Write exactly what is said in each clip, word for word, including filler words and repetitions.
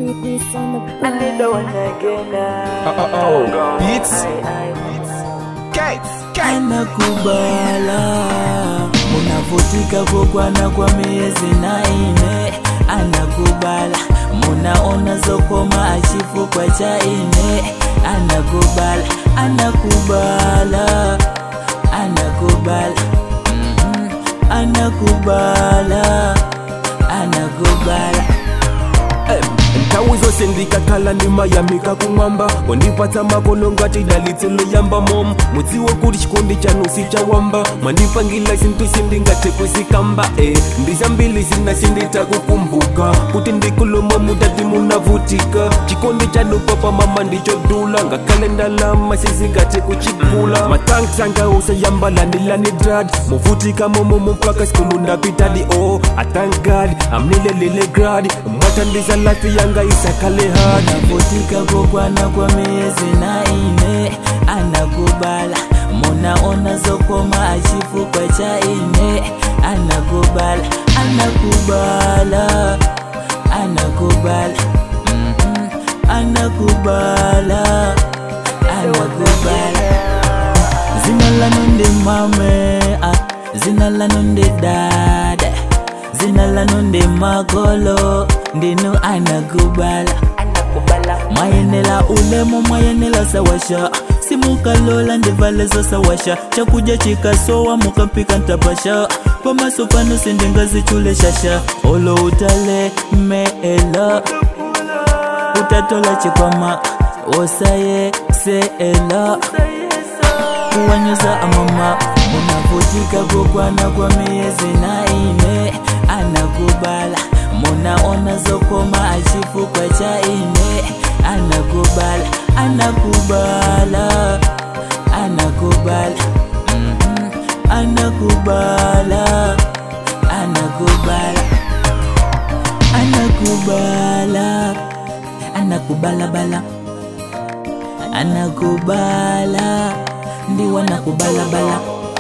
Beats on the I need the one again. Oh, oh, oh. Beats. Gates. Anakubala munavutika kukwana kwa miezi naine. Anakubala munaona zokoma achifu kwa chaine. Anakubala, anakubala, anakubala, mm-hmm. Anakubala, anakubala. Ntawu zose ndikakhala ndimayamika kumwamba ondipatsa makolo ngati dalitelo yamba mom mudziwo kuti chikondi chanu sichawamba mandipangila zinthu sindingathe kuzikamba eh ndizambili zina sinditakukumbuka kuti ndikuluma mudati munavutika chikondi chanu papa mama ndichodula ngakhale ndalama sizingathe kuchigula mathanks anga usayamba landilani drad muvutika momo mpaka skulu ndapitadi oh I thank God I'm nilelele grad mwatandiza life yanga isakale hard. Munavutika kukwana kwa miezi naine. Anakubala munaona zokoma achifu kwa chaine. Anakubala, anakubala, anakubala, mm-hmm. Anakubala, anakubala. Zina lanu ndi mame, ah. Zina lanu ndi dada, zina lanu ndi magolo. Ndinu anakubala, mayenela ulemo mayenela sawasha. Simukalola ndivalezo sawasha. Chakuja chikasowa mukampika ntabasha. Pamaso pano sindinga zichule shasha. Olo utale meela utatola chikwama osaye seela kuwanyuza amama. Munavutika kukwana kwa miezi naine. Anakubala munaona zokoma achifu kwa chaine. Anakubala, anakubala, anakubala, mm-hmm. Anakubala, anakubala, anakubala, anakubala bala, anakubala, ndiwa nakubala bala.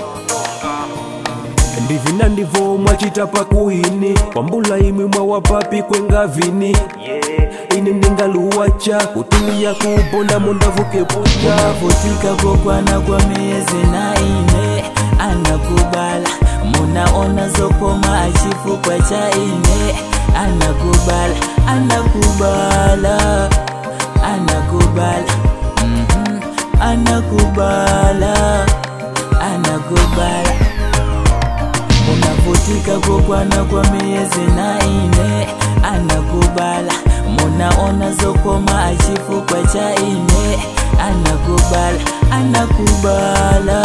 Ndivina ndivo mwachita pakuhini kwambula imwe mwawapapi kwengavini yeah. Ini ndingaluwacha kutumia kubonda mundavuke puja. Munavutika kukwana kwa miezi naine. Anakubala munaona zokoma achifu kwa chaine. Anakubala, anakubala, anakubala, mm-hmm. Anakubala, anakubala. Munavutika kukwana kwa miezi naine. Anakubala munaona zokoma achifu kwa chaine. Anakubala, anakubala,